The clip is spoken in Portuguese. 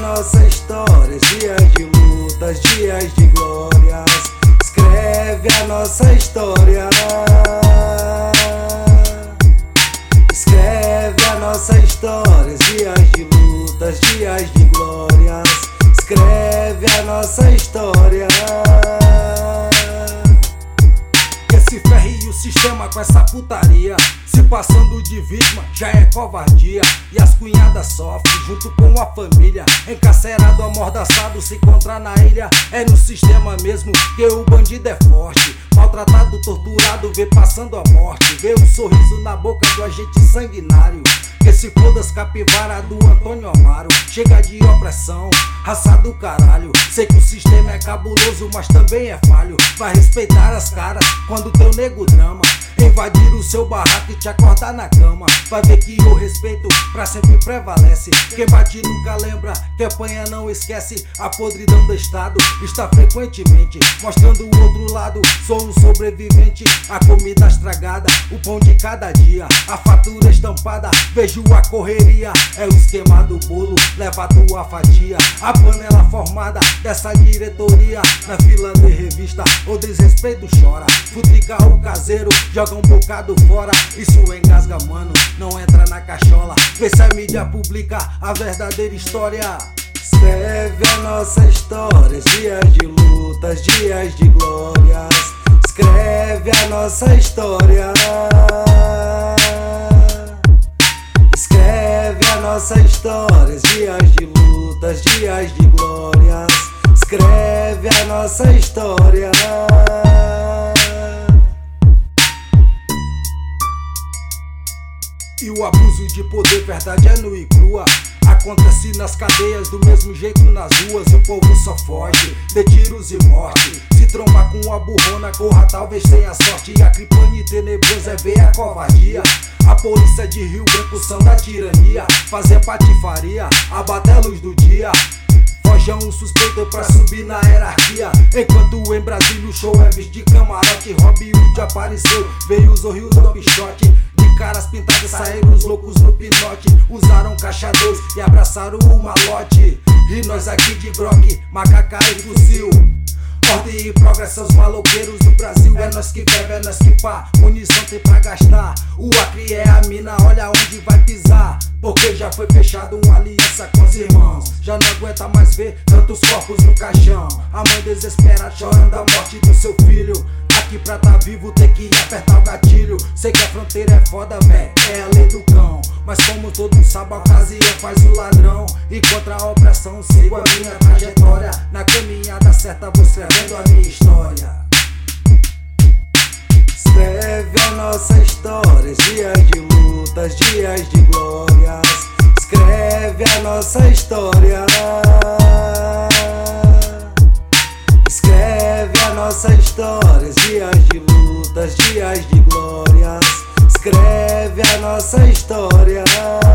nossa história, dias de lutas, dias de glórias. Escreve a nossa história. Escreve a nossa história, dias de lutas, dias de glórias. Escreve a nossa história. Que se ferre o sistema com essa putaria. Se passando de vítima já é covardia. E as cunhadas sofrem junto com a família. Encarcerado, amordaçado, se encontrar na ilha. É no sistema mesmo que o bandido é forte. Maltratado, torturado, vê passando a morte. Vê um sorriso na boca do agente sanguinário. Que se foda as capivara do Antônio Amaro. Chega de opressão, raça do caralho. Sei que o sistema é cabuloso, mas também é falho. Vai respeitar as caras quando teu nego drama. Invadir o seu barraco e te acordar na cama. Vai ver que o respeito pra sempre prevalece. Quem bate nunca lembra, quem apanha não esquece. A podridão do estado está frequentemente mostrando o outro lado. Sou um sobrevivente, a comida estragada, o pão de cada dia, a fatura estampada. Vejo a correria, é o esquema do bolo, leva a tua fatia. A panela formada dessa diretoria, na fila de revista o desrespeito chora. Futrica o caseiro, joga um bocado fora. Isso engasga, mano, não entra na cachola. Vê se a mídia publica a verdadeira história. Escreve a nossa história, dias de lutas, dias de glórias. Escreve a nossa história. Escreve a nossa história, dias de lutas, dias de glórias. Escreve a nossa história. E o abuso de poder, verdade é nua e crua. Acontece nas cadeias, do mesmo jeito nas ruas. O povo só foge de tiros e morte. Se trombar com a burrona, corra, talvez tenha sorte. E a cripane tenebrosa é ver a covardia. A polícia de Rio Branco são da tirania. Fazer patifaria, abater a luz do dia. Fojão um suspeito pra subir na hierarquia. Enquanto em Brasília o show é visto de camarote. Robin Hood apareceu, veio os Rio do Pichote. Caras pintadas, saíram os loucos no pinote. Usaram caixa 2 e abraçaram o malote. E nós aqui de groque, macaca e fuzil. Ordem e progresso aos maloqueiros do Brasil. É nós que bebe, é nós que pá. Munição tem pra gastar. O Acre é a mina, olha onde vai pisar. Porque já foi fechado uma aliança com os irmãos. Já não aguenta mais ver tantos corpos no caixão. A mãe desesperada chorando a morte do seu filho. Aqui pra tá vivo tem que apertar o gatilho. Sei que a fronteira é foda, véi, é a lei do cão. Mas como todo mundo sabe, a ocasião faz o ladrão. E contra a opressão sigo a minha trajetória. Na caminhada certa vou escrevendo a minha história. Escreve a nossa história, dias de lutas, dias de glórias. Escreve a nossa história. Escreve a nossa história, dias de lutas, dias de glórias. Escreve a nossa história.